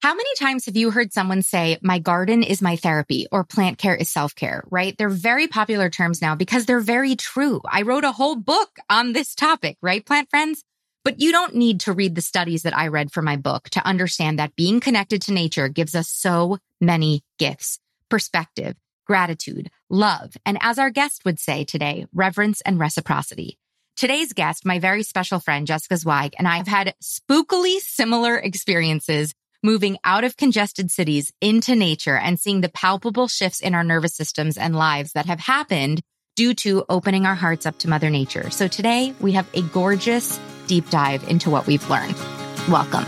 How many times have you heard someone say, my garden is my therapy, or plant care is self-care, right? They're very popular terms now because they're very true. I wrote a whole book on this topic, right, plant friends? But you don't need to read the studies that I read for my book to understand that being connected to nature gives us so many gifts, perspective, gratitude, love, and as our guest would say today, reverence and reciprocity. Today's guest, my very special friend, Jessica Zweig, and I have had spookily similar experiences moving out of congested cities into nature and seeing the palpable shifts in our nervous systems and lives that have happened due to opening our hearts up to Mother Nature. So today we have a gorgeous deep dive into what we've learned. Welcome.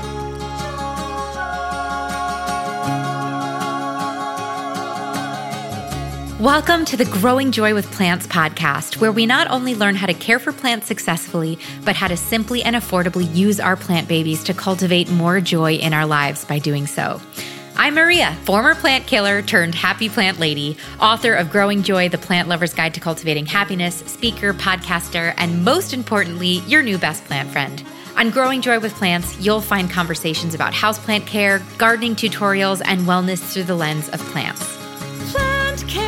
Welcome to the Growing Joy with Plants podcast, where we not only learn how to care for plants successfully, but how to simply and affordably use our plant babies to cultivate more joy in our lives by doing so. I'm Maria, former plant killer turned happy plant lady, author of Growing Joy, the Plant Lover's Guide to Cultivating Happiness, speaker, podcaster, and most importantly, your new best plant friend. On Growing Joy with Plants, you'll find conversations about houseplant care, gardening tutorials, and wellness through the lens of plants. Plant care.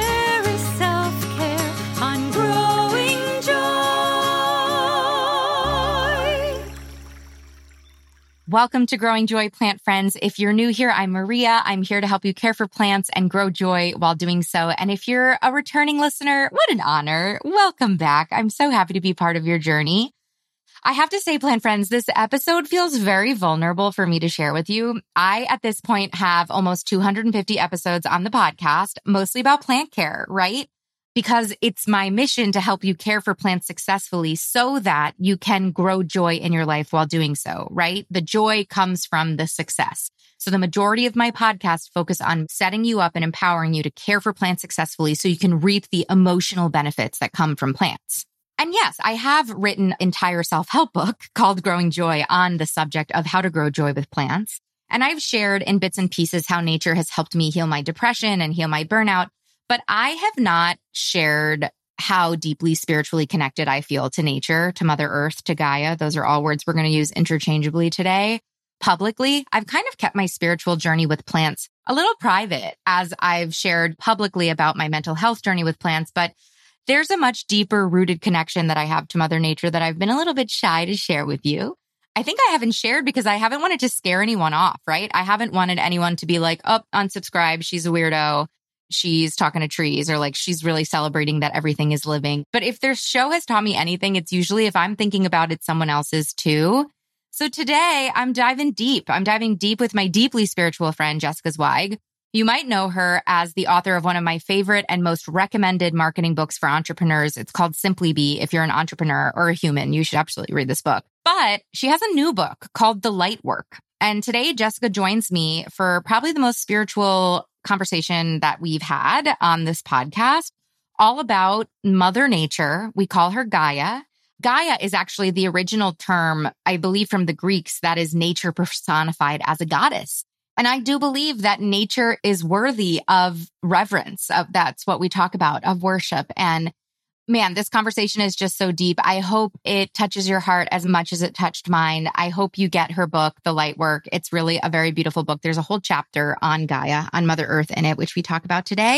Welcome to Growing Joy, plant friends. If you're new here, I'm Maria. I'm here to help you care for plants and grow joy while doing so. And if you're a returning listener, what an honor. Welcome back. I'm so happy to be part of your journey. I have to say, plant friends, this episode feels very vulnerable for me to share with you. I, at this point, have almost 250 episodes on the podcast, mostly about plant care, right? Because it's my mission to help you care for plants successfully so that you can grow joy in your life while doing so, right? The joy comes from the success. So the majority of my podcasts focus on setting you up and empowering you to care for plants successfully so you can reap the emotional benefits that come from plants. And yes, I have written an entire self-help book called Growing Joy on the subject of how to grow joy with plants. And I've shared in bits and pieces how nature has helped me heal my depression and heal my burnout. But I have not shared how deeply spiritually connected I feel to nature, to Mother Earth, to Gaia. Those are all words we're going to use interchangeably today. Publicly, I've kind of kept my spiritual journey with plants a little private as I've shared publicly about my mental health journey with plants. But there's a much deeper rooted connection that I have to Mother Nature that I've been a little bit shy to share with you. I think I haven't shared because I haven't wanted to scare anyone off, right? I haven't wanted anyone to be like, oh, unsubscribe, she's a weirdo. She's talking to trees, or like she's really celebrating that everything is living. But if their show has taught me anything, it's usually if I'm thinking about it, someone else is too. So today I'm diving deep. I'm diving deep with my deeply spiritual friend, Jessica Zweig. You might know her as the author of one of my favorite and most recommended marketing books for entrepreneurs. It's called Simply Be. If you're an entrepreneur or a human, you should absolutely read this book. But she has a new book called The Light Work. And today Jessica joins me for probably the most spiritual conversation that we've had on this podcast, all about Mother Nature. We call her Gaia. Gaia is actually the original term, I believe, from the Greeks, that is nature personified as a goddess. And I do believe that nature is worthy of reverence. That's what we talk about, of worship. And man, this conversation is just so deep. I hope it touches your heart as much as it touched mine. I hope you get her book, The Light Work. It's really a very beautiful book. There's a whole chapter on Gaia, on Mother Earth in it, which we talk about today.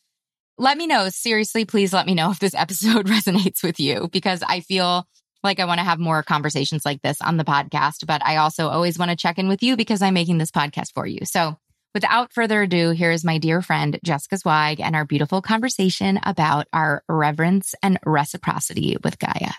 Let me know, seriously, please let me know if this episode resonates with you, because I feel like I want to have more conversations like this on the podcast, but I also always want to check in with you because I'm making this podcast for you. So without further ado, here is my dear friend, Jessica Zweig, and our beautiful conversation about our reverence and reciprocity with Gaia.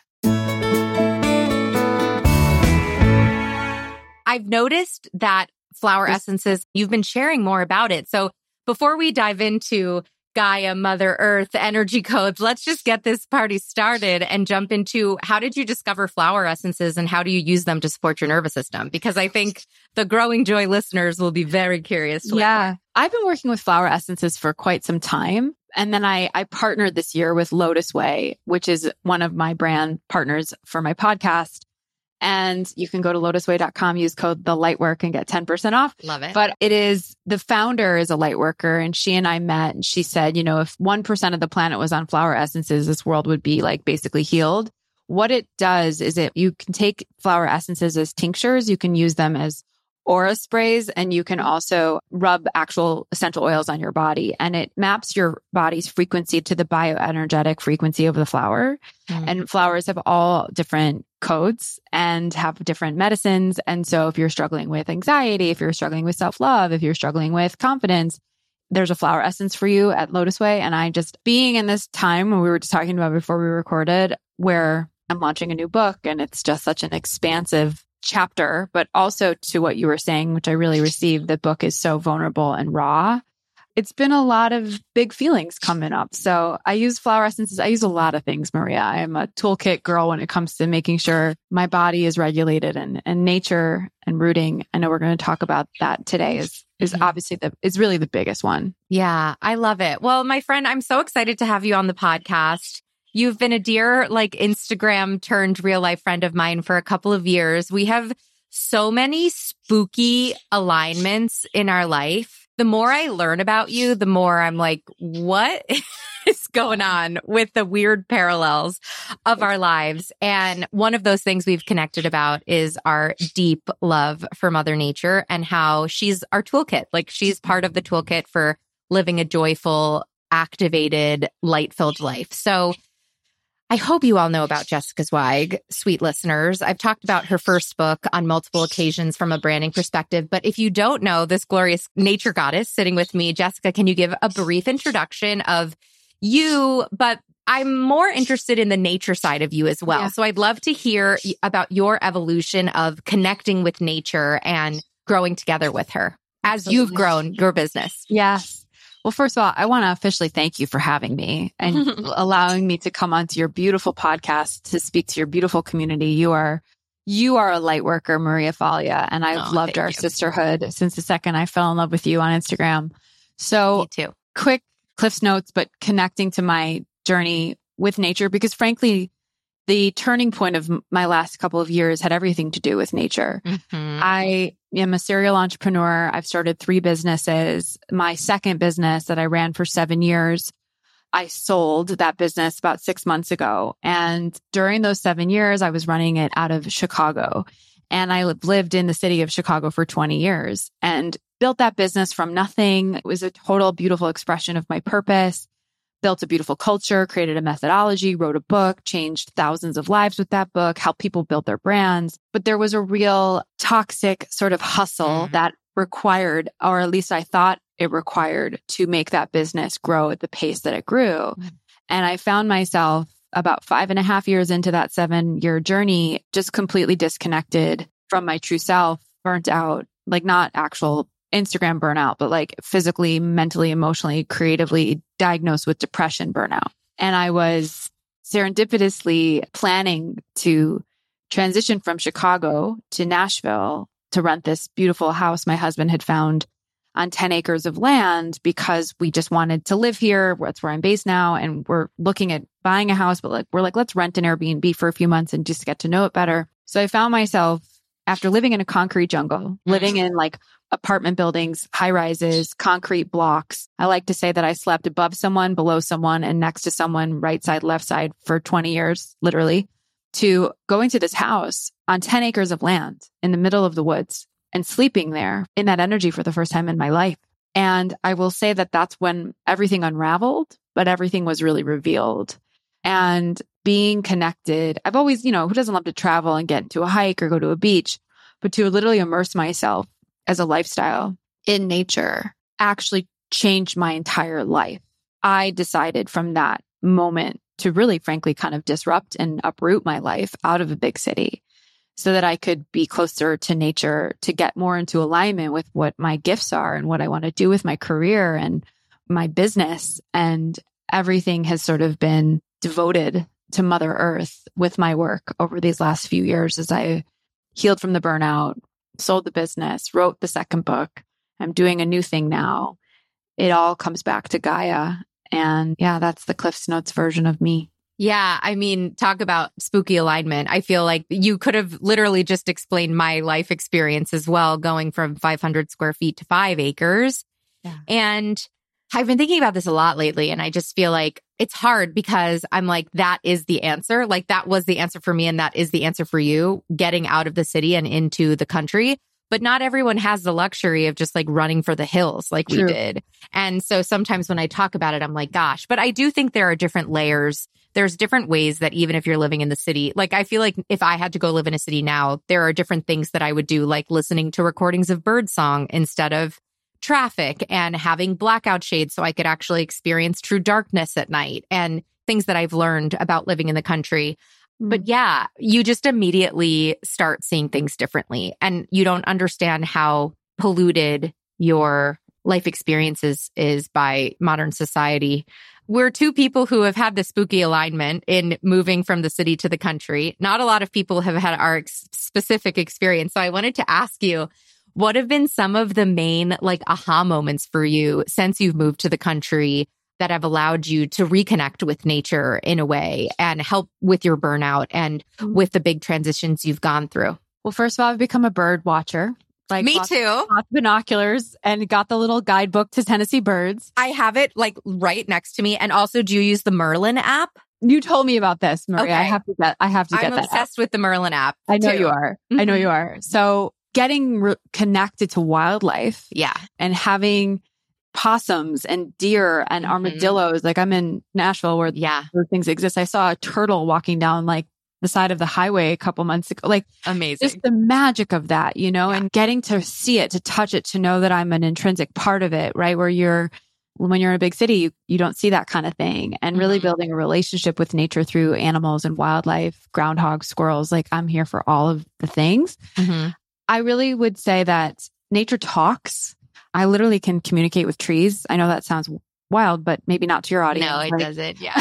I've noticed that flower essences, you've been sharing more about it. So before we dive into Gaia, Mother Earth, energy codes, let's just get this party started and jump into how did you discover flower essences and how do you use them to support your nervous system? Because I think the Growing Joy listeners will be very curious to learn. I've been working with flower essences for quite some time. And then I partnered this year with Lotus Way, which is one of my brand partners for my podcast. And you can go to lotusway.com, use code TheLightWork and get 10% off. Love it. But the founder is a light worker, and she and I met, and she said, you know, if 1% of the planet was on flower essences, this world would be like basically healed. What it does is you can take flower essences as tinctures. You can use them as aura sprays, and you can also rub actual essential oils on your body, and it maps your body's frequency to the bioenergetic frequency of the flower. And flowers have all different codes and have different medicines. And so if you're struggling with anxiety, if you're struggling with self-love, if you're struggling with confidence, there's a flower essence for you at Lotus Way. And I just, being in this time when we were just talking about before we recorded, where I'm launching a new book and it's just such an expansive chapter, but also to what you were saying, which I really received, the book is so vulnerable and raw. It's been a lot of big feelings coming up. So I use flower essences. I use a lot of things, Maria. I am a toolkit girl when it comes to making sure my body is regulated, and nature and rooting. I know we're going to talk about that today is obviously is really the biggest one. Yeah, I love it. Well, my friend, I'm so excited to have you on the podcast. You've been a dear, Instagram turned real life friend of mine for a couple of years. We have so many spooky alignments in our life. The more I learn about you, the more I'm like, what is going on with the weird parallels of our lives? And one of those things we've connected about is our deep love for Mother Nature and how she's our toolkit. She's part of the toolkit for living a joyful, activated, light-filled life. So I hope you all know about Jessica Zweig, sweet listeners. I've talked about her first book on multiple occasions from a branding perspective. But if you don't know this glorious nature goddess sitting with me, Jessica, can you give a brief introduction of you? But I'm more interested in the nature side of you as well. Yeah. So I'd love to hear about your evolution of connecting with nature and growing together with her as you've grown your business. Yes. Well, first of all, I want to officially thank you for having me and allowing me to come onto your beautiful podcast to speak to your beautiful community. You are a light worker, Maria Faglia, and I've loved our sisterhood since the second I fell in love with you on Instagram. So, me too. Quick Cliff's Notes, but connecting to my journey with nature, because frankly, the turning point of my last couple of years had everything to do with nature. I am a serial entrepreneur. I've started 3 businesses. My second business that I ran for 7 years, I sold that business about 6 months ago. And during those 7 years, I was running it out of Chicago. And I lived in the city of Chicago for 20 years and built that business from nothing. It was a total beautiful expression of my purpose. Built a beautiful culture, created a methodology, wrote a book, changed thousands of lives with that book, helped people build their brands. But there was a real toxic sort of hustle that required, or at least I thought it required, to make that business grow at the pace that it grew. And I found myself about 5.5 years into that 7-year journey, just completely disconnected from my true self, burnt out, not actual Instagram burnout, but physically, mentally, emotionally, creatively diagnosed with depression burnout. And I was serendipitously planning to transition from Chicago to Nashville to rent this beautiful house my husband had found on 10 acres of land because we just wanted to live here. That's where I'm based now. And we're looking at buying a house, but we're like, let's rent an Airbnb for a few months and just get to know it better. So I found myself, after living in a concrete jungle, living in apartment buildings, high rises, concrete blocks. I like to say that I slept above someone, below someone, and next to someone, right side, left side for 20 years, literally, to going to this house on 10 acres of land in the middle of the woods and sleeping there in that energy for the first time in my life. And I will say that that's when everything unraveled, but everything was really revealed. And being connected, I've always, who doesn't love to travel and get into a hike or go to a beach, but to literally immerse myself as a lifestyle in nature actually changed my entire life. I decided from that moment to really, frankly, kind of disrupt and uproot my life out of a big city so that I could be closer to nature, to get more into alignment with what my gifts are and what I want to do with my career and my business. And everything has sort of been devoted to Mother Earth with my work over these last few years as I healed from the burnout, sold the business, wrote the second book. I'm doing a new thing now. It all comes back to Gaia. And yeah, that's the Cliff's Notes version of me. Yeah. I mean, talk about spooky alignment. I feel like you could have literally just explained my life experience as well, going from 500 square feet to 5 acres. Yeah. And I've been thinking about this a lot lately. And I just feel like it's hard because I'm like, that is the answer. That was the answer for me. And that is the answer for you, getting out of the city and into the country. but not everyone has the luxury of just like running for the hills like we did. And so sometimes when I talk about it, I'm like, gosh, but I do think there are different layers. There's different ways that even if you're living in the city, like I feel like if I had to go live in a city now, there are different things that I would do, like listening to recordings of birdsong instead of traffic, and having blackout shades so I could actually experience true darkness at night, and things that I've learned about living in the country. But yeah, you just immediately start seeing things differently, and you don't understand how polluted your life experiences is by modern society. We're two people who have had the spooky alignment in moving from the city to the country. Not a lot of people have had our specific experience. So I wanted to ask you, what have been some of the main like aha moments for you since you've moved to the country that have allowed you to reconnect with nature in a way and help with your burnout and with the big transitions you've gone through? Well, first of all, I've become a bird watcher. Like me too. Lots of binoculars, and got the little guidebook to Tennessee birds. I have it like right next to me. And also, do you use the Merlin app? You told me about this, Maria. Okay. I have to get that. I'm obsessed with the Merlin app. I know too. you are. I know you are. So getting connected to wildlife, and having possums and deer and armadillos. Like I'm in Nashville where those things exist. I saw a turtle walking down like the side of the highway a couple months ago. Like amazing. Just the magic of that, you know, and getting to see it, to touch it, to know that I'm an intrinsic part of it, right? Where when you're in a big city, you don't see that kind of thing. And really building a relationship with nature through animals and wildlife, groundhogs, squirrels. Like I'm here for all of the things. I really would say that nature talks. I literally can communicate with trees. I know that sounds wild, but maybe not to your audience. No, it doesn't. Yeah.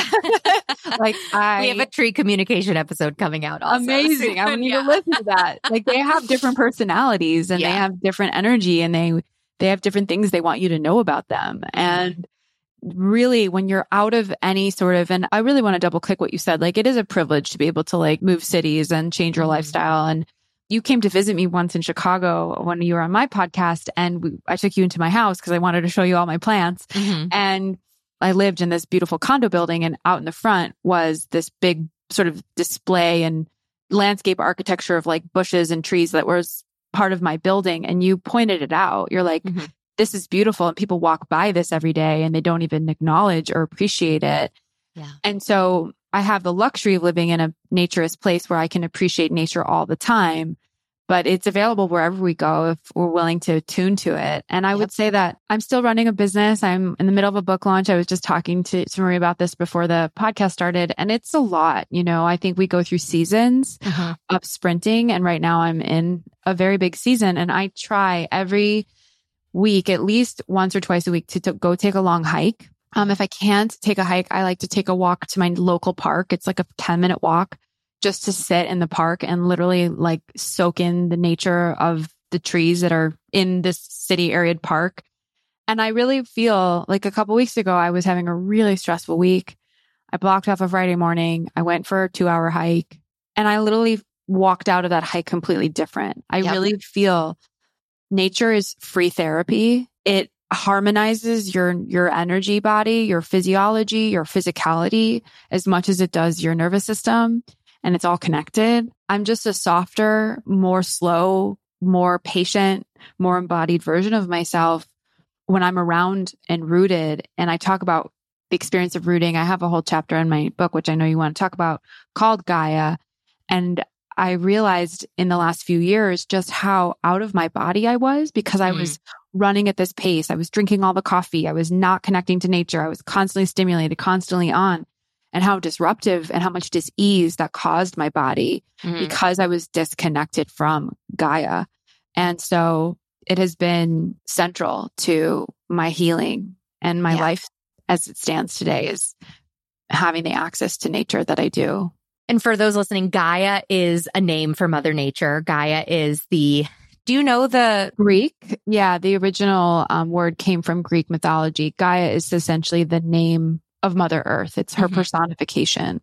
We have a tree communication episode coming out also. Amazing. I need to listen to that. Like they have different personalities and they have different energy, and they have different things they want you to know about them. And really when you're out of any sort of, and I really want to double click what you said, like it is a privilege to be able to like move cities and change your lifestyle. And you came to visit me once in Chicago when you were on my podcast, and I took you into my house because I wanted to show you all my plants. And I lived in this beautiful condo building, and out in the front was this big sort of display and landscape architecture of like bushes and trees that was part of my building. And you pointed it out. You're like, this is beautiful. And people walk by this every day and they don't even acknowledge or appreciate it. And so I have the luxury of living in a naturist place where I can appreciate nature all the time, but it's available wherever we go if we're willing to tune to it. And I would say that I'm still running a business. I'm in the middle of a book launch. I was just talking to Marie about this before the podcast started, and it's a lot. You know, I think we go through seasons of sprinting, and right now I'm in a very big season, and I try every week, at least once or twice a week, to go take a long hike. If I can't take a hike, I like to take a walk to my local park. It's like a 10-minute walk just to sit in the park and literally like soak in the nature of the trees that are in this city arid park. And I really feel like a couple weeks ago, I was having a really stressful week. I blocked off a Friday morning. I went for a 2-hour hike, and I literally walked out of that hike completely different. I really feel nature is free therapy. It harmonizes your energy body, your physiology, your physicality as much as it does your nervous system. And it's all connected. I'm just a softer, more slow, more patient, more embodied version of myself when I'm around and rooted. And I talk about the experience of rooting. I have a whole chapter in my book, which I know you want to talk about, called Gaia. And I realized in the last few years just how out of my body I was because I was running at this pace. I was drinking all the coffee. I was not connecting to nature. I was constantly stimulated, constantly on, and how disruptive and how much dis-ease that caused my body because I was disconnected from Gaia. And so it has been central to my healing, and my life as it stands today is having the access to nature that I do. And for those listening, Gaia is a name for Mother Nature. Gaia is do you know the Greek? Yeah, the original word came from Greek mythology. Gaia is essentially the name of Mother Earth. It's her personification.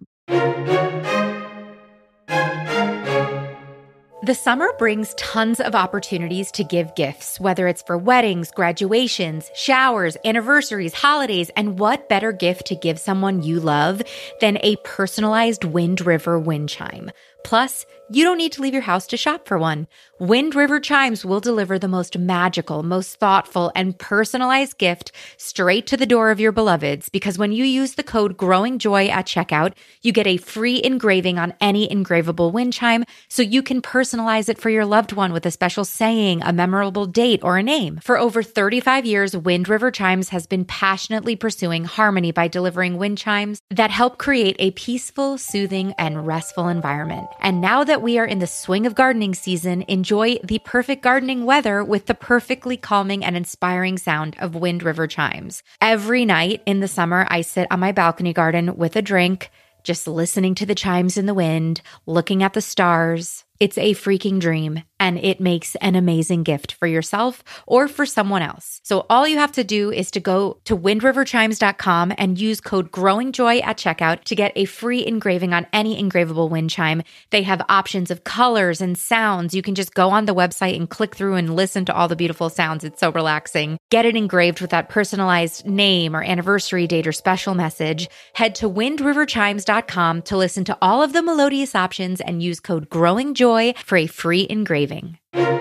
The summer brings tons of opportunities to give gifts, whether it's for weddings, graduations, showers, anniversaries, holidays, and what better gift to give someone you love than a personalized Wind River wind chime? Plus, you don't need to leave your house to shop for one. Wind River Chimes will deliver the most magical, most thoughtful, and personalized gift straight to the door of your beloveds, because when you use the code GROWINGJOY at checkout, you get a free engraving on any engravable wind chime, so you can personalize it for your loved one with a special saying, a memorable date, or a name. For over 35 years, Wind River Chimes has been passionately pursuing harmony by delivering wind chimes that help create a peaceful, soothing, and restful environment. And now that we are in the swing of gardening season, enjoy the perfect gardening weather with the perfectly calming and inspiring sound of Wind River Chimes. Every night in the summer, I sit on my balcony garden with a drink, just listening to the chimes in the wind, looking at the stars. It's a freaking dream, and it makes an amazing gift for yourself or for someone else. So all you have to do is to go to windriverchimes.com and use code GROWINGJOY at checkout to get a free engraving on any engravable wind chime. They have options of colors and sounds. You can just go on the website and click through and listen to all the beautiful sounds. It's so relaxing. Get it engraved with that personalized name or anniversary date or special message. Head to windriverchimes.com to listen to all of the melodious options and use code GROWINGJOY for a free engraving.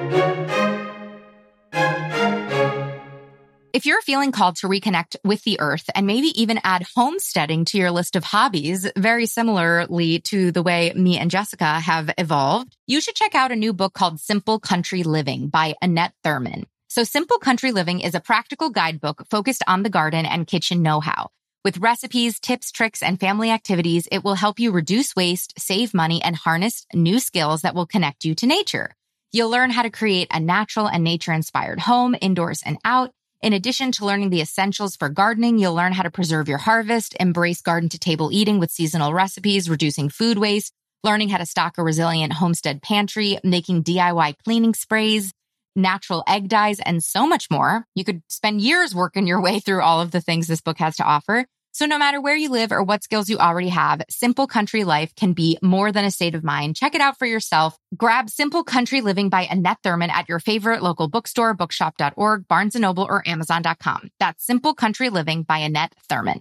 If you're feeling called to reconnect with the earth and maybe even add homesteading to your list of hobbies, very similarly to the way me and Jessica have evolved, you should check out a new book called Simple Country Living by Annette Thurman. So Simple Country Living is a practical guidebook focused on the garden and kitchen know-how. With recipes, tips, tricks, and family activities, it will help you reduce waste, save money, and harness new skills that will connect you to nature. You'll learn how to create a natural and nature-inspired home, indoors and out. In addition to learning the essentials for gardening, you'll learn how to preserve your harvest, embrace garden-to-table eating with seasonal recipes, reducing food waste, learning how to stock a resilient homestead pantry, making DIY cleaning sprays, natural egg dyes, and so much more. You could spend years working your way through all of the things this book has to offer. So no matter where you live or what skills you already have, Simple Country Life can be more than a state of mind. Check it out for yourself. Grab Simple Country Living by Annette Thurman at your favorite local bookstore, bookshop.org, Barnes & Noble, or Amazon.com. That's Simple Country Living by Annette Thurman.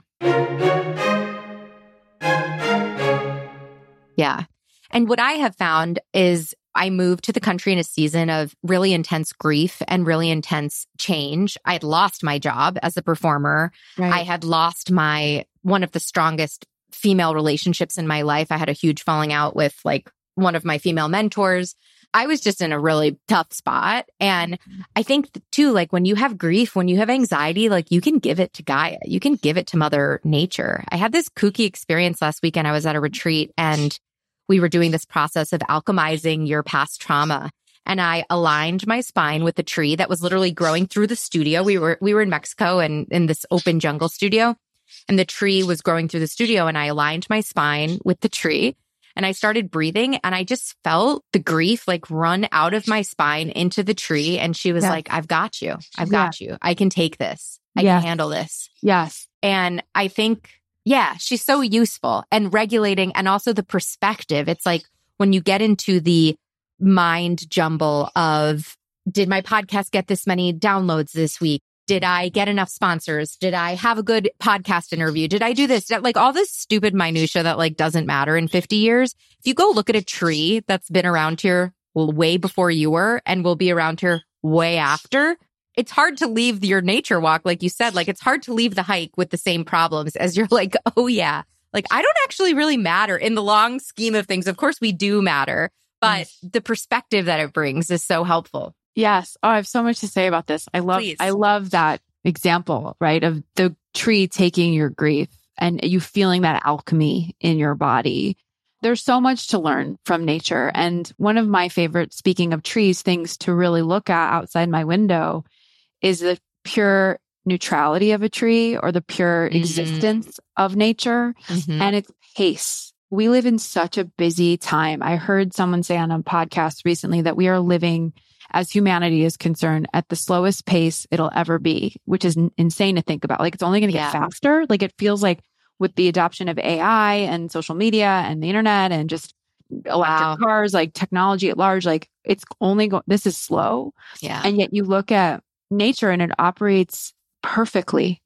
Yeah. And what I have found is I moved to the country in a season of really intense grief and really intense change. I had lost my job as a performer. Right. I had lost one of the strongest female relationships in my life. I had a huge falling out with one of my female mentors. I was just in a really tough spot. And I think too, when you have grief, when you have anxiety, you can give it to Gaia. You can give it to Mother Nature. I had this kooky experience last weekend. I was at a retreat and we were doing this process of alchemizing your past trauma. And I aligned my spine with the tree that was literally growing through the studio. We were in Mexico and in this open jungle studio, and the tree was growing through the studio, and I aligned my spine with the tree and I started breathing, and I just felt the grief run out of my spine into the tree. And she was like, I've got you. I've got you. I can take this. I can handle this. Yes. And I think, she's so useful and regulating, and also the perspective. It's when you get into the mind jumble of, did my podcast get this many downloads this week? Did I get enough sponsors? Did I have a good podcast interview? Did I do this? All this stupid minutia that doesn't matter in 50 years. If you go look at a tree that's been around here way before you were and will be around here way after, it's hard to leave your nature walk, like you said. It's hard to leave the hike with the same problems as you're oh yeah, I don't actually really matter in the long scheme of things. Of course we do matter, but the perspective that it brings is so helpful. Yes. Oh, I have so much to say about this. I love that example, right? Of the tree taking your grief and you feeling that alchemy in your body. There's so much to learn from nature. And one of my favorite, speaking of trees, things to really look at outside my window is the pure neutrality of a tree or the pure existence of nature and its pace. We live in such a busy time. I heard someone say on a podcast recently that we are living, as humanity is concerned, at the slowest pace it'll ever be, which is insane to think about. It's only going to get faster. It feels like with the adoption of AI and social media and the internet and just electric cars, technology at large, it's only this is slow. Yeah. And yet you look at nature and it operates perfectly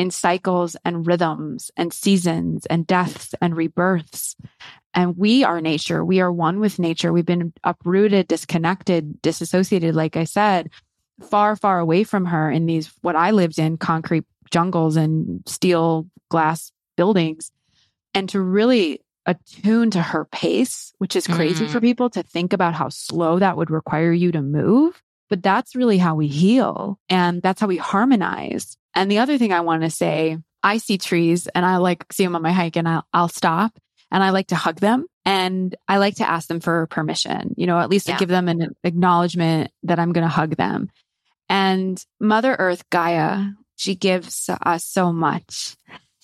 in cycles and rhythms and seasons and deaths and rebirths. And we are nature. We are one with nature. We've been uprooted, disconnected, disassociated, like I said, far, far away from her in these, what I lived in, concrete jungles and steel glass buildings. And to really attune to her pace, which is crazy for people to think about how slow that would require you to move. But that's really how we heal. And that's how we harmonize. And the other thing I want to say, I see trees and I like see them on my hike and I'll stop and I like to hug them and I like to ask them for permission, at least to give them an acknowledgement that I'm going to hug them. And Mother Earth, Gaia, she gives us so much.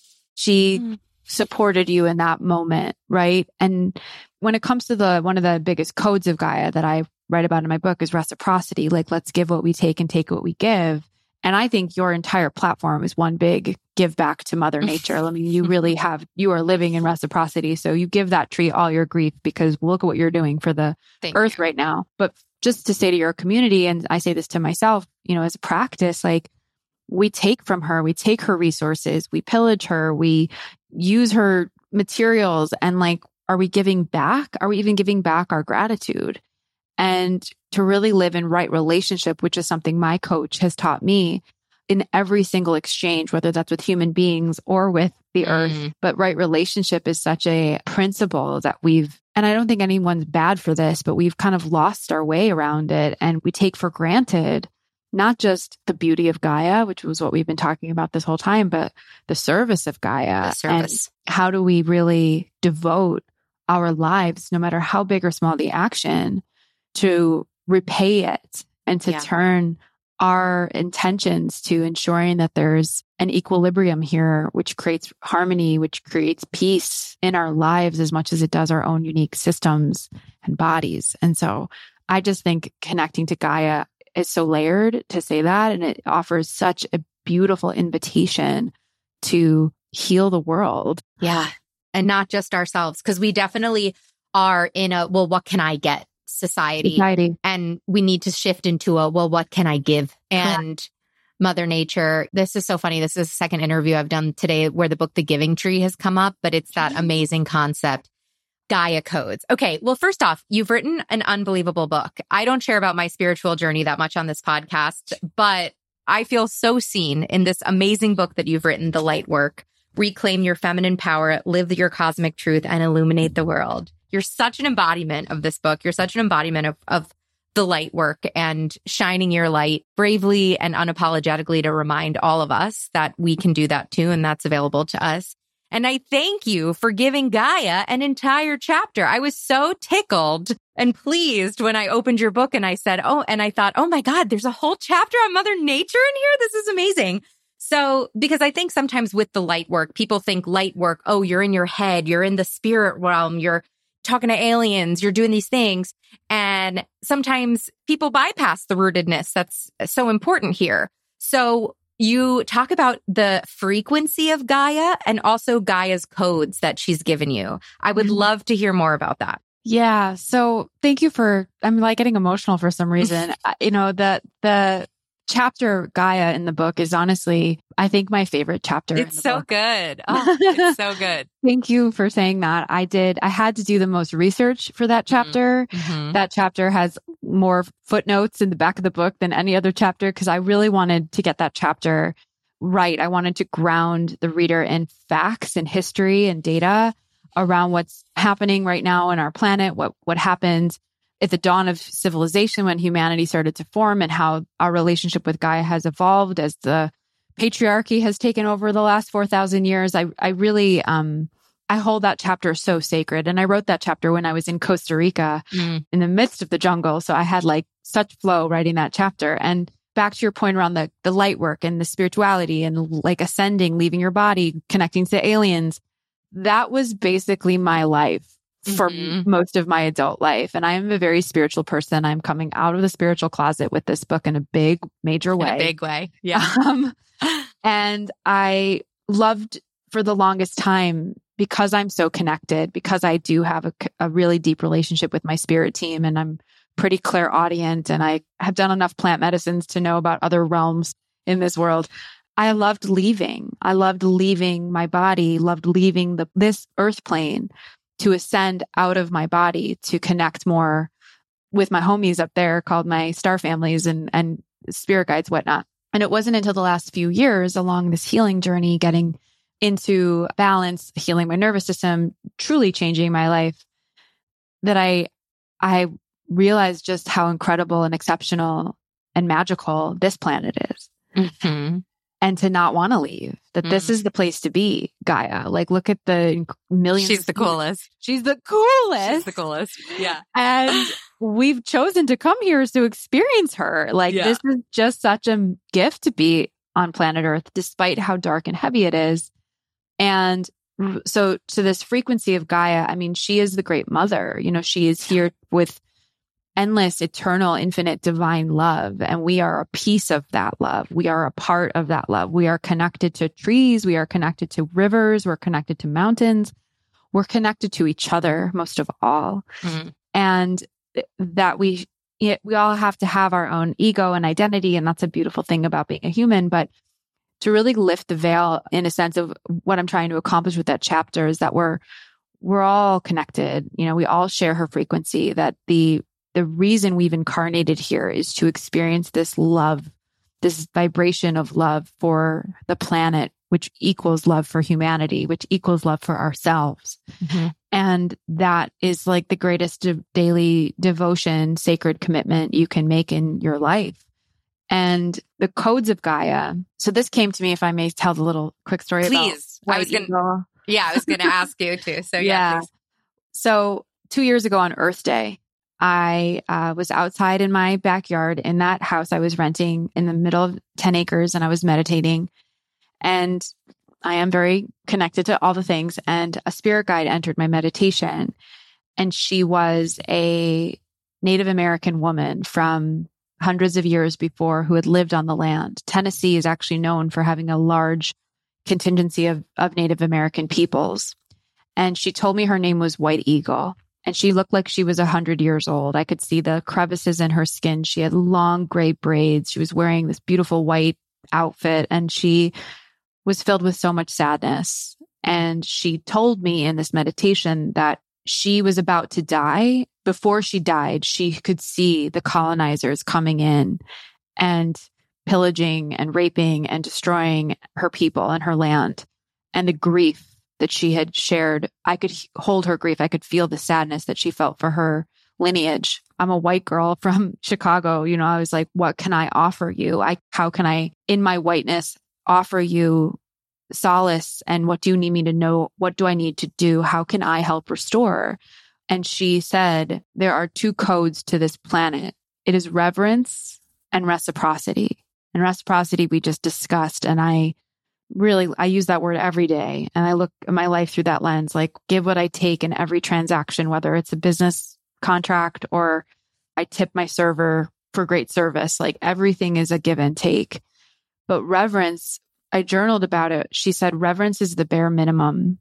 She supported you in that moment, right? And when it comes to one of the biggest codes of Gaia that I write about in my book is reciprocity. Like, let's give what we take and take what we give. And I think your entire platform is one big give back to Mother Nature. I mean, you are living in reciprocity. So you give that tree all your grief because look at what you're doing for the earth right now. But just to say to your community, and I say this to myself, as a practice, like we take from her, we take her resources, we pillage her, we use her materials. And like, are we giving back? Are we even giving back our gratitude? And to really live in right relationship, which is something my coach has taught me in every single exchange, whether that's with human beings or with the earth. But right relationship is such a principle that and I don't think anyone's bad for this, but we've kind of lost our way around it. And we take for granted, not just the beauty of Gaia, which was what we've been talking about this whole time, but the service of Gaia. And how do we really devote our lives, no matter how big or small the action, to repay it and to turn our intentions to ensuring that there's an equilibrium here, which creates harmony, which creates peace in our lives as much as it does our own unique systems and bodies. And so I just think connecting to Gaia is so layered to say that. And it offers such a beautiful invitation to heal the world. Yeah. And not just ourselves, because we definitely are in what can I get? Society. And we need to shift into what can I give? And Mother Nature. This is so funny. This is the second interview I've done today where the book, The Giving Tree, has come up, but it's that amazing concept, Gaia codes. Okay. Well, first off, you've written an unbelievable book. I don't share about my spiritual journey that much on this podcast, but I feel so seen in this amazing book that you've written, The Light Work. Reclaim your feminine power, live your cosmic truth, and illuminate the world. You're such an embodiment of this book. You're such an embodiment of the light work and shining your light bravely and unapologetically to remind all of us that we can do that too. And that's available to us. And I thank you for giving Gaia an entire chapter. I was so tickled and pleased when I opened your book and I said, and I thought, oh my God, there's a whole chapter on Mother Nature in here. This is amazing. So, because I think sometimes with the light work, people think light work, you're in your head, you're in the spirit realm, you're talking to aliens, you're doing these things. And sometimes people bypass the rootedness that's so important here. So you talk about the frequency of Gaia and also Gaia's codes that she's given you. I would love to hear more about that. Yeah. So thank you I'm like getting emotional for some reason. The chapter Gaia in the book is honestly, I think, my favorite chapter. It's so good. Oh, it's so good. Thank you for saying that. I had to do the most research for that chapter. That chapter has more footnotes in the back of the book than any other chapter because I really wanted to get that chapter right. I wanted to ground the reader in facts and history and data around what's happening right now on our planet, what happened at the dawn of civilization when humanity started to form and how our relationship with Gaia has evolved as the patriarchy has taken over the last 4,000 years. I really, I hold that chapter so sacred. And I wrote that chapter when I was in Costa Rica in the midst of the jungle. So I had like such flow writing that chapter. And back to your point around the light work and the spirituality and like ascending, leaving your body, connecting to aliens. That was basically my life for most of my adult life. And I am a very spiritual person. I'm coming out of the spiritual closet with this book in a big, major way. In a big way. Yeah. And I loved for the longest time, because I'm so connected, because I do have a really deep relationship with my spirit team and I'm pretty clairaudient and I have done enough plant medicines to know about other realms in this world. I loved leaving. I loved leaving my body, loved leaving this earth plane to ascend out of my body to connect more with my homies up there called my star families and spirit guides, whatnot. And it wasn't until the last few years along this healing journey, getting into balance, healing my nervous system, truly changing my life, that I realized just how incredible and exceptional and magical this planet is. Mm-hmm. And to not want to leave, that this is the place to be, Gaia. Like, look at the millions. She's the coolest. She's the coolest. She's the coolest. Yeah. And we've chosen to come here to experience her. Like, this is just such a gift to be on planet Earth, despite how dark and heavy it is. And so to this frequency of Gaia, I mean, she is the great mother. You know, she is here with endless, eternal, infinite, divine love. And we are a piece of that love. We are a part of that love. We are connected to trees. We are connected to rivers. We're connected to mountains. We're connected to each other, most of all. Mm-hmm. And that we all have to have our own ego and identity. And that's a beautiful thing about being a human. But to really lift the veil in a sense of what I'm trying to accomplish with that chapter is that we're all connected. You know, we all share her frequency, that the reason we've incarnated here is to experience this love, this vibration of love for the planet, which equals love for humanity, which equals love for ourselves. Mm-hmm. And that is like the greatest daily devotion, sacred commitment you can make in your life. And the codes of Gaia. So this came to me, if I may tell the little quick story. Please. About I was going to ask you too. So yeah. So 2 years ago on Earth Day, I was outside in my backyard in that house I was renting in the middle of 10 acres, and I was meditating. And I am very connected to all the things. And a spirit guide entered my meditation. And she was a Native American woman from hundreds of years before who had lived on the land. Tennessee is actually known for having a large contingency of Native American peoples. And she told me her name was White Eagle. And she looked like she was 100 years old. I could see the crevices in her skin. She had long gray braids. She was wearing this beautiful white outfit, and she was filled with so much sadness. And she told me in this meditation that she was about to die. Before she died, she could see the colonizers coming in and pillaging and raping and destroying her people and her land, and the grief that she had shared. I could hold her grief. I could feel the sadness that she felt for her lineage. I'm a white girl from Chicago. You know, I was like, what can I offer you? How can I, in my whiteness, offer you solace? And what do you need me to know? What do I need to do? How can I help restore? And she said, there are two codes to this planet. It is reverence and reciprocity. And reciprocity we just discussed. And I use that word every day. And I look at my life through that lens, like give what I take in every transaction, whether it's a business contract or I tip my server for great service. Like everything is a give and take. But reverence, I journaled about it. She said, reverence is the bare minimum.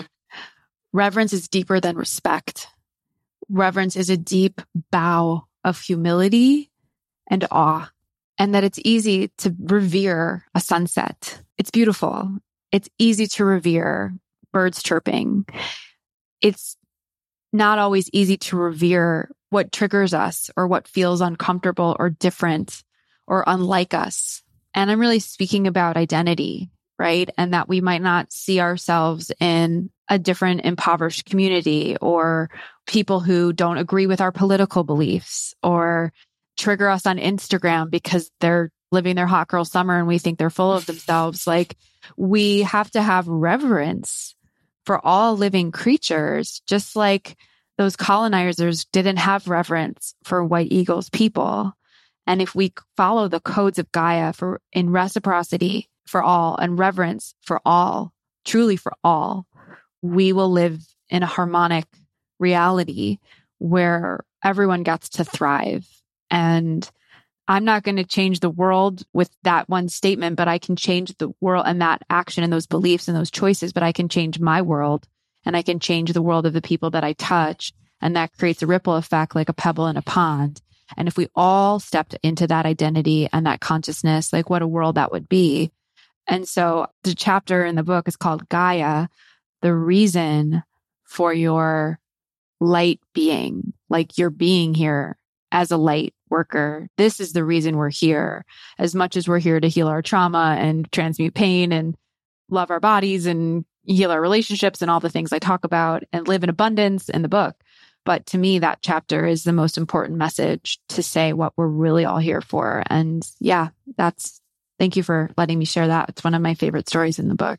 Reverence is deeper than respect. Reverence is a deep bow of humility and awe. And that it's easy to revere a sunset. It's beautiful. It's easy to revere birds chirping. It's not always easy to revere what triggers us or what feels uncomfortable or different or unlike us. And I'm really speaking about identity, right? And that we might not see ourselves in a different impoverished community or people who don't agree with our political beliefs or trigger us on Instagram because they're living their hot girl summer and we think they're full of themselves. Like we have to have reverence for all living creatures, just like those colonizers didn't have reverence for White Eagle's people. And if we follow the codes of Gaia in reciprocity for all and reverence for all, truly for all, we will live in a harmonic reality where everyone gets to thrive. And I'm not going to change the world with that one statement, but I can change the world and that action and those beliefs and those choices, but I can change my world and I can change the world of the people that I touch. And that creates a ripple effect like a pebble in a pond. And if we all stepped into that identity and that consciousness, like what a world that would be. And so the chapter in the book is called Gaia, the reason for your light being, like your being here as a light worker. This is the reason we're here. As much as we're here to heal our trauma and transmute pain and love our bodies and heal our relationships and all the things I talk about and live in abundance in the book. But to me, that chapter is the most important message to say what we're really all here for. And yeah, thank you for letting me share that. It's one of my favorite stories in the book.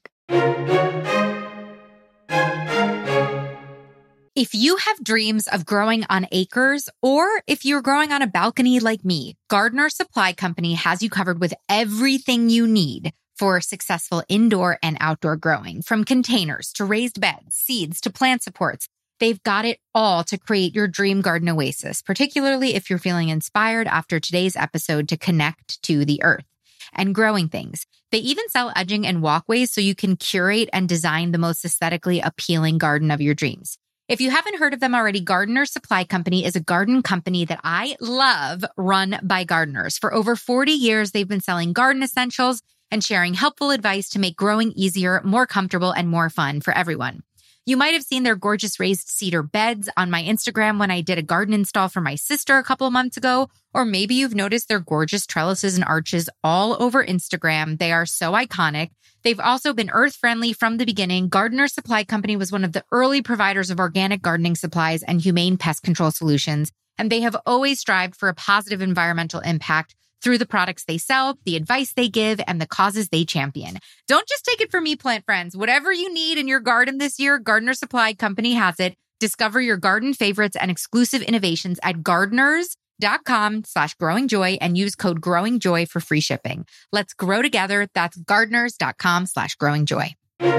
If you have dreams of growing on acres, or if you're growing on a balcony like me, Gardener Supply Company has you covered with everything you need for successful indoor and outdoor growing. From containers to raised beds, seeds to plant supports, they've got it all to create your dream garden oasis, particularly if you're feeling inspired after today's episode to connect to the earth and growing things. They even sell edging and walkways so you can curate and design the most aesthetically appealing garden of your dreams. If you haven't heard of them already, Gardener Supply Company is a garden company that I love, run by gardeners. For over 40 years, they've been selling garden essentials and sharing helpful advice to make growing easier, more comfortable, and more fun for everyone. You might have seen their gorgeous raised cedar beds on my Instagram when I did a garden install for my sister a couple of months ago, or maybe you've noticed their gorgeous trellises and arches all over Instagram. They are so iconic. They've also been earth-friendly from the beginning. Gardener Supply Company was one of the early providers of organic gardening supplies and humane pest control solutions, and they have always strived for a positive environmental impact through the products they sell, the advice they give, and the causes they champion. Don't just take it from me, plant friends. Whatever you need in your garden this year, Gardener Supply Company has it. Discover your garden favorites and exclusive innovations at gardeners.com/growingjoy and use code growingjoy for free shipping. Let's grow together. That's gardeners.com/growingjoy.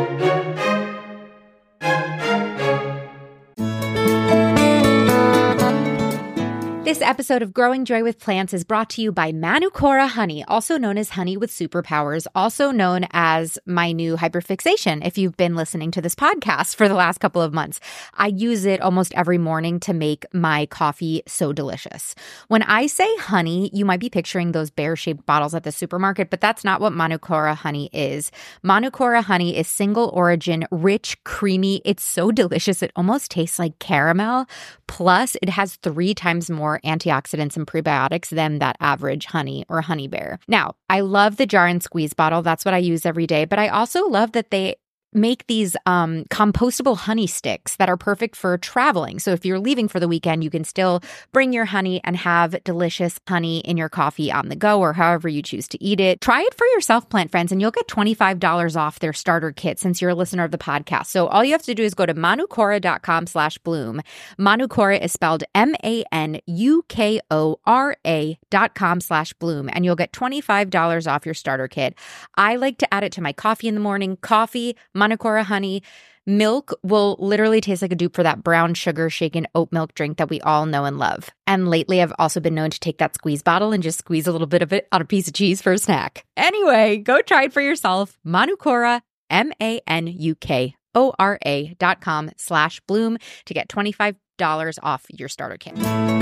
This episode of Growing Joy with Plants is brought to you by Manukora Honey, also known as honey with superpowers, also known as my new hyperfixation. If you've been listening to this podcast for the last couple of months, I use it almost every morning to make my coffee so delicious. When I say honey, you might be picturing those bear-shaped bottles at the supermarket, but that's not what Manukora Honey is. Manukora Honey is single origin, rich, creamy. It's so delicious. It almost tastes like caramel. Plus, it has 3 times more antioxidants and prebiotics than that average honey or honey bear. Now, I love the jar and squeeze bottle. That's what I use every day. But I also love that they make these compostable honey sticks that are perfect for traveling. So if you're leaving for the weekend, you can still bring your honey and have delicious honey in your coffee on the go or however you choose to eat it. Try it for yourself, plant friends, and you'll get $25 off their starter kit since you're a listener of the podcast. So all you have to do is go to manukora.com/bloom. Manukora is spelled MANUKORA.com/bloom, and you'll get $25 off your starter kit. I like to add it to my coffee in the morning. Coffee, Manukora honey. Milk will literally taste like a dupe for that brown sugar shaken oat milk drink that we all know and love. And lately, I've also been known to take that squeeze bottle and just squeeze a little bit of it on a piece of cheese for a snack. Anyway, go try it for yourself. Manukora, MANUKORA.com/bloom to get $25 off your starter kit.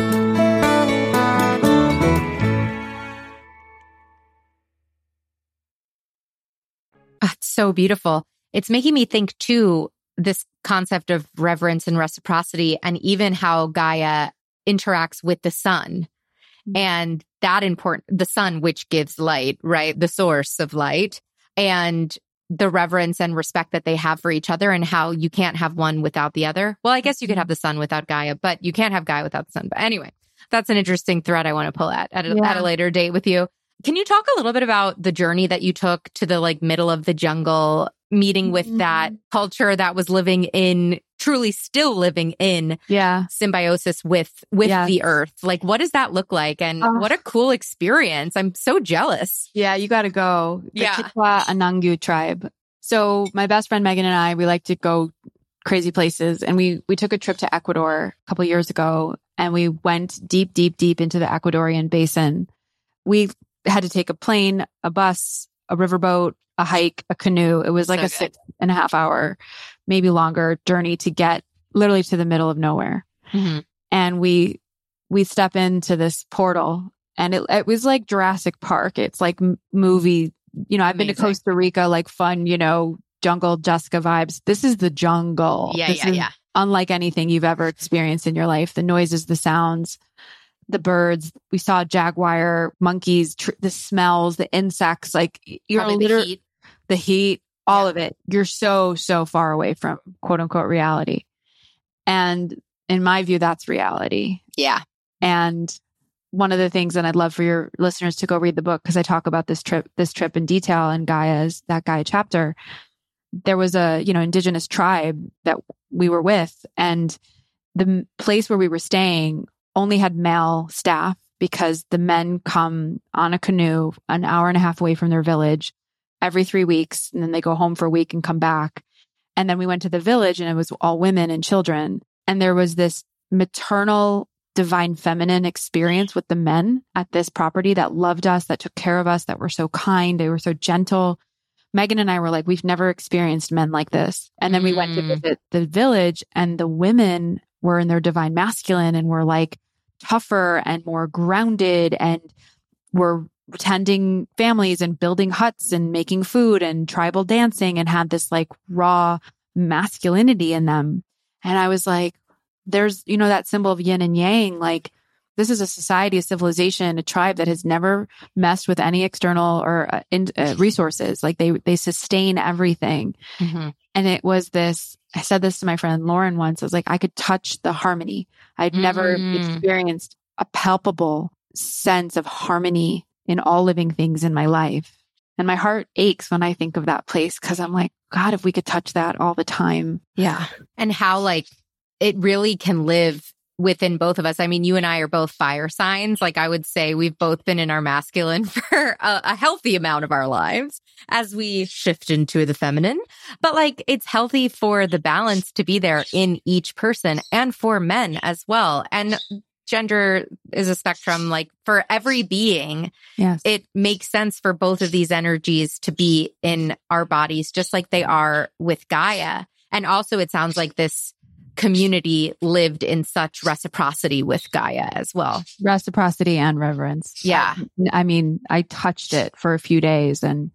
It's so beautiful. It's making me think too, this concept of reverence and reciprocity, and even how Gaia interacts with the sun. And that the sun, which gives light, right? The source of light, and the reverence and respect that they have for each other, and how you can't have one without the other. Well, I guess you could have the sun without Gaia, but you can't have Gaia without the sun. But anyway, that's an interesting thread I want to pull at a later date with you. Can you talk a little bit about the journey that you took to the middle of the jungle, meeting with that culture that was truly still living in symbiosis with the earth? What does that look like? And what a cool experience. I'm so jealous. Yeah, you got to go. The Chippewa Anangu tribe. So my best friend Megan and I, we like to go crazy places. And we took a trip to Ecuador a couple years ago, and we went deep, deep, deep into the Ecuadorian basin. We had to take a plane, a bus, a riverboat, a hike, a canoe. It was like a 6.5 hour, maybe longer journey to get literally to the middle of nowhere. Mm-hmm. And we step into this portal, and it was like Jurassic Park. It's like movie I've been to Costa Rica, like fun, jungle Jessica vibes. This is the jungle. Yeah. Unlike anything you've ever experienced in your life. The noises, the sounds, the birds. We saw jaguar, monkeys, the smells, the insects, like you're literally the heat, all of it. You're so, so far away from quote unquote reality. And in my view, that's reality. Yeah. And one of the things, and I'd love for your listeners to go read the book because I talk about this trip in detail in that Gaia chapter. There was a, indigenous tribe that we were with, and the place where we were staying only had male staff because the men come on a canoe an hour and a half away from their village every 3 weeks. And then they go home for a week and come back. And then we went to the village and it was all women and children. And there was this maternal, divine feminine experience with the men at this property that loved us, that took care of us, that were so kind. They were so gentle. Megan and I were like, we've never experienced men like this. And then we went to visit the village and the women were in their divine masculine and were like tougher and more grounded and were tending families and building huts and making food and tribal dancing and had this like raw masculinity in them. And I was like, there's, that symbol of yin and yang, like this is a society, a civilization, a tribe that has never messed with any external or resources. Like they sustain everything. Mm-hmm. And it was this, I said this to my friend Lauren once. I was like, I could touch the harmony. I'd never experienced a palpable sense of harmony in all living things in my life. And my heart aches when I think of that place because I'm like, God, if we could touch that all the time. Yeah. And how like it really can live within both of us. I mean, you and I are both fire signs. Like I would say we've both been in our masculine for a healthy amount of our lives as we shift into the feminine. But like it's healthy for the balance to be there in each person and for men as well. And gender is a spectrum, like for every being, yes, it makes sense for both of these energies to be in our bodies, just like they are with Gaia. And also it sounds like this community lived in such reciprocity with Gaia as well. Reciprocity and reverence. Yeah. I mean, I touched it for a few days and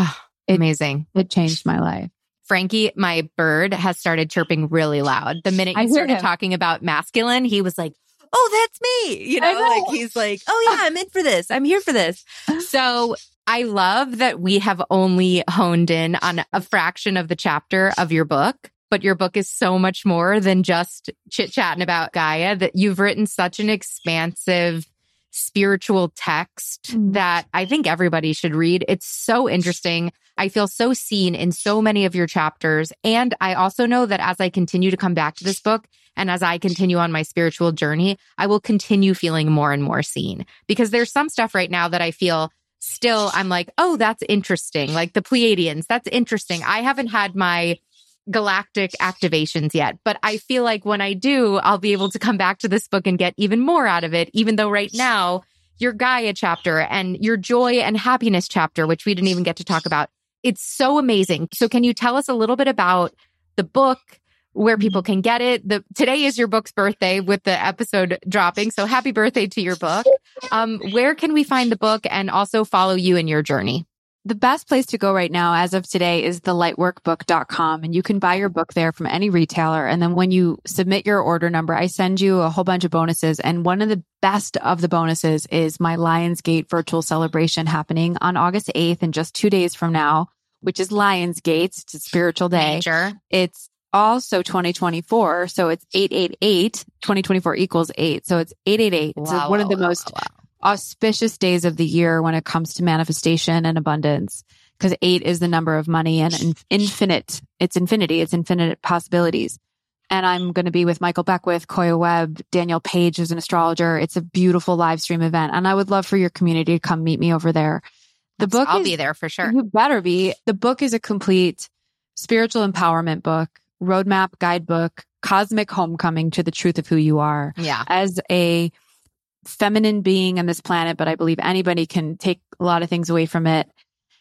amazing. It changed my life. Frankie, my bird, has started chirping really loud. The minute you started talking about masculine, he was like, oh, that's me. Like he's like, oh yeah, I'm in for this. I'm here for this. So I love that we have only honed in on a fraction of the chapter of your book. But your book is so much more than just chit-chatting about Gaia, that you've written such an expansive spiritual text that I think everybody should read. It's so interesting. I feel so seen in so many of your chapters. And I also know that as I continue to come back to this book and as I continue on my spiritual journey, I will continue feeling more and more seen. Because there's some stuff right now that I feel still, I'm like, oh, that's interesting. Like the Pleiadians, that's interesting. I haven't had my galactic activations yet, but I feel like when I do, I'll be able to come back to this book and get even more out of it, even though right now your Gaia chapter and your joy and happiness chapter, which we didn't even get to talk about, it's so amazing. So can you tell us a little bit about the book, where people can get it? Today is your book's birthday with the episode dropping. So happy birthday to your book. Where can we find the book and also follow you in your journey? The best place to go right now, as of today, is thelightworkbook.com. And you can buy your book there from any retailer. And then when you submit your order number, I send you a whole bunch of bonuses. And one of the best of the bonuses is my Lionsgate virtual celebration happening on August 8th and just 2 days from now, which is Lionsgate. It's a spiritual day. Major. It's also 2024. So it's 888. 2024 equals 8. So it's 888. It's one of the most auspicious days of the year when it comes to manifestation and abundance, because 8 is the number of money and infinite. It's infinity. It's infinite possibilities. And I'm going to be with Michael Beckwith, Koya Webb, Daniel Page is an astrologer. It's a beautiful live stream event. And I would love for your community to come meet me over there. I'll be there for sure. You better be. The book is a complete spiritual empowerment book, roadmap, guidebook, cosmic homecoming to the truth of who you are. Yeah. As a feminine being on this planet, but I believe anybody can take a lot of things away from it.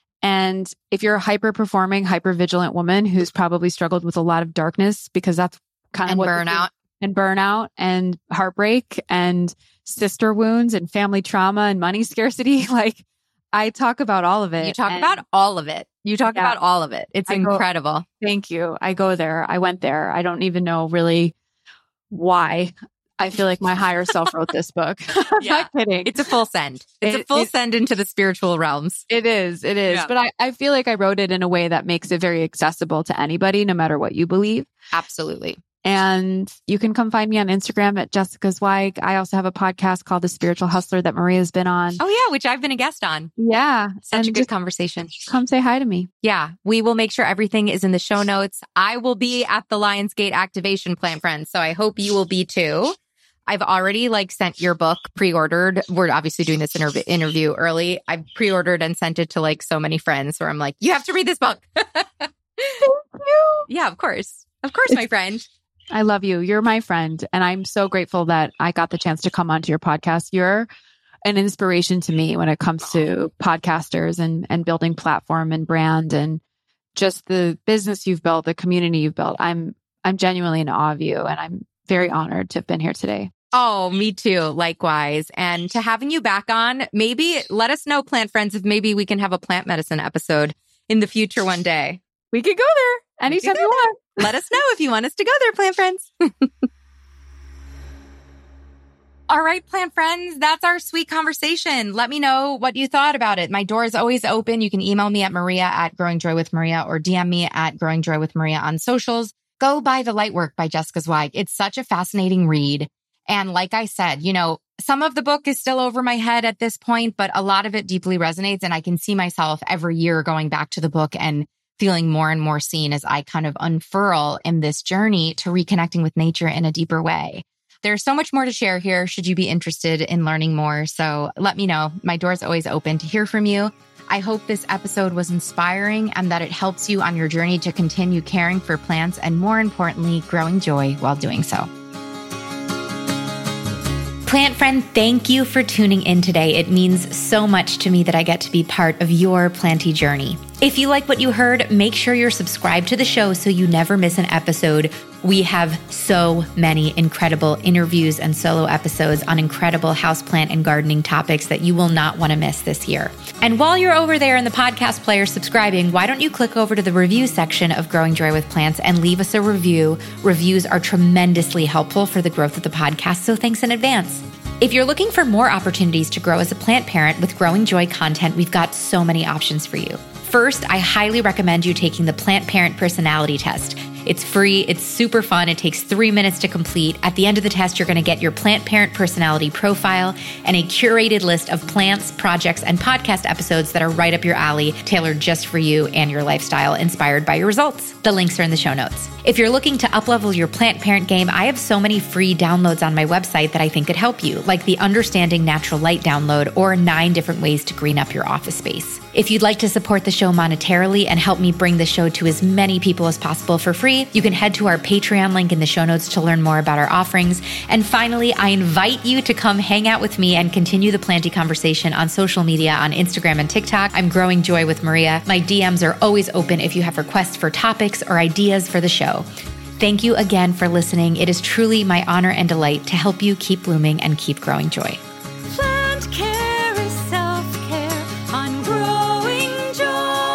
And if you're a hyper-performing, hyper-vigilant woman who's probably struggled with a lot of darkness, because that's kind of what burnout and heartbreak and sister wounds and family trauma and money scarcity, like I talk about all of it. You talk about all of it. You talk about all of it. It's incredible. Thank you. I go there. I went there. I don't even know really why. I feel like my higher self wrote this book. I'm not kidding. It's a full send. It's a full send into the spiritual realms. It is. It is. Yeah. But I feel like I wrote it in a way that makes it very accessible to anybody, no matter what you believe. Absolutely. And you can come find me on Instagram at Jessica Zweig. I also have a podcast called The Spiritual Hustler that Maria's been on. Oh yeah, which I've been a guest on. Yeah. Such a good conversation. Come say hi to me. Yeah. We will make sure everything is in the show notes. I will be at the Lionsgate Activation Plant Friends, so I hope you will be too. I've already sent your book pre-ordered. We're obviously doing this interview early. I've pre-ordered and sent it to so many friends where I'm like, you have to read this book. Thank you. Yeah, of course. Of course, my friend. I love you. You're my friend. And I'm so grateful that I got the chance to come onto your podcast. You're an inspiration to me when it comes to podcasters and building platform and brand and just the business you've built, the community you've built. I'm genuinely in awe of you. And I'm very honored to have been here today. Oh, me too. Likewise. And to having you back on, maybe let us know, plant friends, if maybe we can have a plant medicine episode in the future one day. We could go there anytime you want. Let us know if you want us to go there, plant friends. All right, plant friends, that's our sweet conversation. Let me know what you thought about it. My door is always open. You can email me at Maria@growingjoywithmaria or DM me at growingjoywithmaria on socials. Go buy The Lightwork by Jessica Zweig. It's such a fascinating read. And like I said, some of the book is still over my head at this point, but a lot of it deeply resonates. And I can see myself every year going back to the book and feeling more and more seen as I kind of unfurl in this journey to reconnecting with nature in a deeper way. There's so much more to share here should you be interested in learning more. So let me know. My door is always open to hear from you. I hope this episode was inspiring and that it helps you on your journey to continue caring for plants and, more importantly, growing joy while doing so. Plant friend, thank you for tuning in today. It means so much to me that I get to be part of your planty journey. If you like what you heard, make sure you're subscribed to the show so you never miss an episode. We have so many incredible interviews and solo episodes on incredible houseplant and gardening topics that you will not want to miss this year. And while you're over there in the podcast player subscribing, why don't you click over to the review section of Growing Joy with Plants and leave us a review? Reviews are tremendously helpful for the growth of the podcast, so thanks in advance. If you're looking for more opportunities to grow as a plant parent with Growing Joy content, we've got so many options for you. First, I highly recommend you taking the Plant Parent Personality Test. It's free. It's super fun. It takes 3 minutes to complete. At the end of the test, you're going to get your plant parent personality profile and a curated list of plants, projects, and podcast episodes that are right up your alley, tailored just for you and your lifestyle, inspired by your results. The links are in the show notes. If you're looking to uplevel your plant parent game, I have so many free downloads on my website that I think could help you, like the Understanding Natural Light download or 9 different ways to green up your office space. If you'd like to support the show monetarily and help me bring the show to as many people as possible for free, you can head to our Patreon link in the show notes to learn more about our offerings. And finally, I invite you to come hang out with me and continue the planty conversation on social media on Instagram and TikTok. I'm Growing Joy with Maria. My DMs are always open if you have requests for topics or ideas for the show. Thank you again for listening. It is truly my honor and delight to help you keep blooming and keep growing joy. Plant care is self-care on Growing Joy.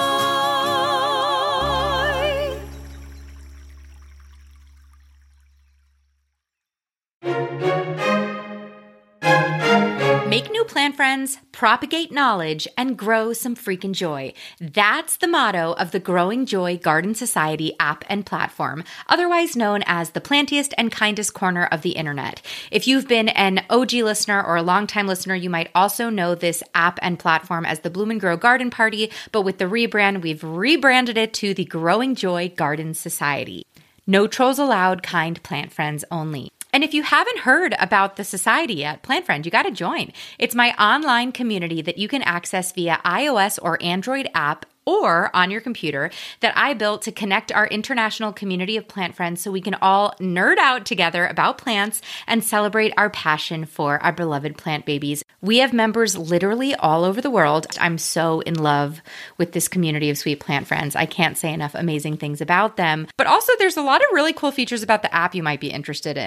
Make new plant friends, propagate knowledge, and grow some freaking joy. That's the motto of the Growing Joy Garden Society app and platform, otherwise known as the plantiest and kindest corner of the internet. If you've been an OG listener or a longtime listener, you might also know this app and platform as the Bloom and Grow Garden Party, but with the rebrand, we've rebranded it to the Growing Joy Garden Society. No trolls allowed, kind plant friends only. And if you haven't heard about the society yet, Plant Friend, you got to join. It's my online community that you can access via iOS or Android app or on your computer that I built to connect our international community of plant friends so we can all nerd out together about plants and celebrate our passion for our beloved plant babies. We have members literally all over the world. I'm so in love with this community of sweet plant friends. I can't say enough amazing things about them. But also there's a lot of really cool features about the app you might be interested in.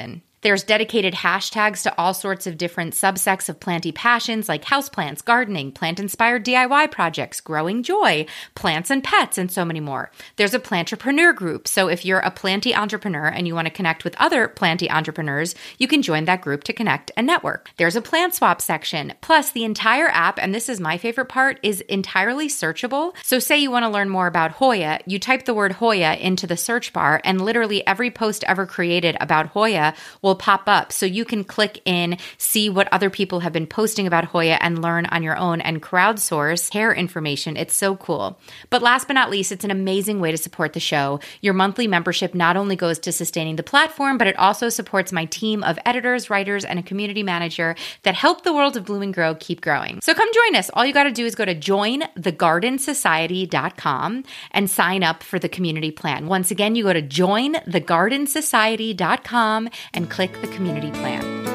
There's dedicated hashtags to all sorts of different subsects of planty passions like houseplants, gardening, plant-inspired DIY projects, growing joy, plants and pets, and so many more. There's a plantrepreneur group. So if you're a planty entrepreneur and you want to connect with other planty entrepreneurs, you can join that group to connect and network. There's a plant swap section. Plus, the entire app, and this is my favorite part, is entirely searchable. So say you want to learn more about Hoya, you type the word Hoya into the search bar, and literally every post ever created about Hoya will pop up. So you can click in, see what other people have been posting about Hoya, and learn on your own and crowdsource hair information. It's so cool. But last but not least, it's an amazing way to support the show. Your monthly membership not only goes to sustaining the platform, but it also supports my team of editors, writers, and a community manager that help the world of Bloom and Grow keep growing. So come join us. All you got to do is go to jointhegardensociety.com and sign up for the community plan. Once again, you go to jointhegardensociety.com and click the community plan.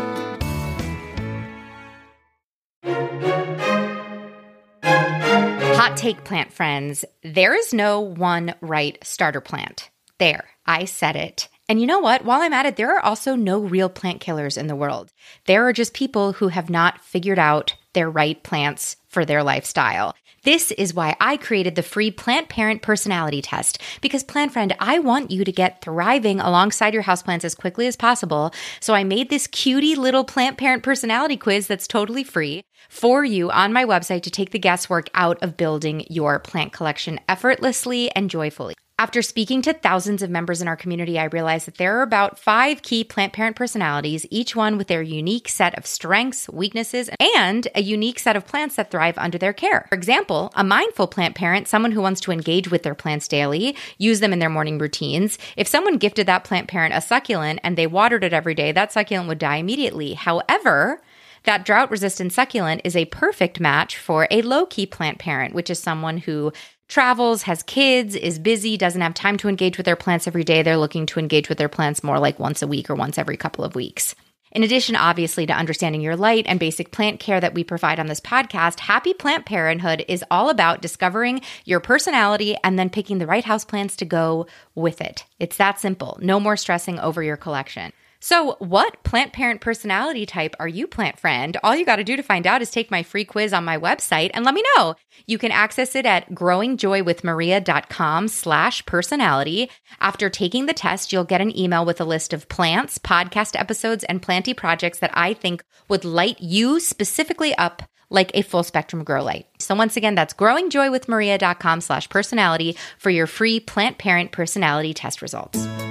Hot take, plant friends. There is no one right starter plant. There, I said it. And you know what? While I'm at it, there are also no real plant killers in the world. There are just people who have not figured out their right plants for their lifestyle. This is why I created the free Plant Parent Personality Test. Because, plant friend, I want you to get thriving alongside your houseplants as quickly as possible. So I made this cutie little Plant Parent Personality quiz that's totally free for you on my website to take the guesswork out of building your plant collection effortlessly and joyfully. After speaking to thousands of members in our community, I realized that there are about 5 key plant parent personalities, each one with their unique set of strengths, weaknesses, and a unique set of plants that thrive under their care. For example, a mindful plant parent, someone who wants to engage with their plants daily, use them in their morning routines. If someone gifted that plant parent a succulent and they watered it every day, that succulent would die immediately. However, that drought-resistant succulent is a perfect match for a low-key plant parent, which is someone who travels, has kids, is busy, doesn't have time to engage with their plants every day. They're looking to engage with their plants more like once a week or once every couple of weeks. In addition, obviously, to understanding your light and basic plant care that we provide on this podcast, Happy Plant Parenthood is all about discovering your personality and then picking the right houseplants to go with it. It's that simple. No more stressing over your collection. So what plant parent personality type are you, plant friend? All you got to do to find out is take my free quiz on my website and let me know. You can access it at growingjoywithmaria.com/personality. After taking the test, you'll get an email with a list of plants, podcast episodes, and planty projects that I think would light you specifically up like a full spectrum grow light. So once again, that's growingjoywithmaria.com/personality for your free plant parent personality test results.